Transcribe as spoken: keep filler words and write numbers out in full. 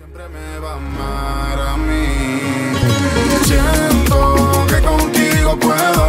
Siempre me va a amar a mí. Siento que contigo puedo